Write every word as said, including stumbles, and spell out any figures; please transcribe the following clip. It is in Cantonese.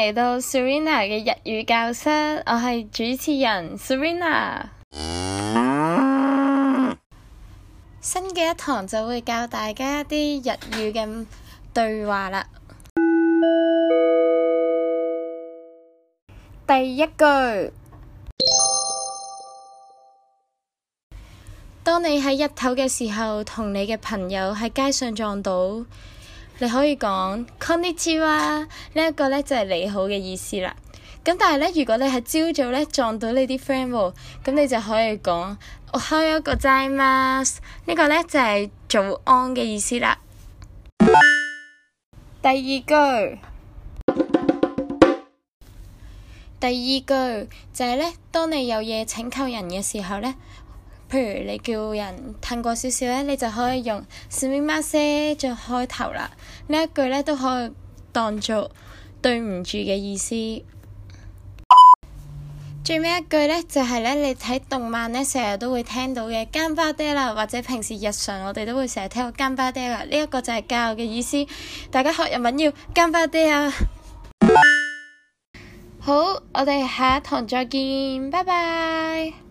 嚟到 Serena 嘅日語教室，我係主持人 Serena。新嘅一堂就會教大家一啲日語嘅對話啦。第一句，當你喺日頭嘅時候，同你嘅朋友喺街上撞到，你可以講こんにちは，呢一個咧就係你好嘅意思啦。咁但係咧，如果你係朝早咧撞到你啲 friend 喎，咁你就可以講おはようございます，呢個咧就係早安嘅意思啦。第二句，第二句就係咧，當你有嘢請求人嘅時候咧，譬如你叫人褪過少少咧，你就可以用すみません做開頭啦。呢一句咧都可以當做對唔住嘅意思。最尾一句咧就係咧，你睇動漫咧成日都會聽到嘅乾巴爹啦，或者平時日常我哋都會成日聽到乾巴爹啦。呢一個就係教嘅意思，大家學日文要乾巴爹啊！好，我哋下一堂再見，拜拜。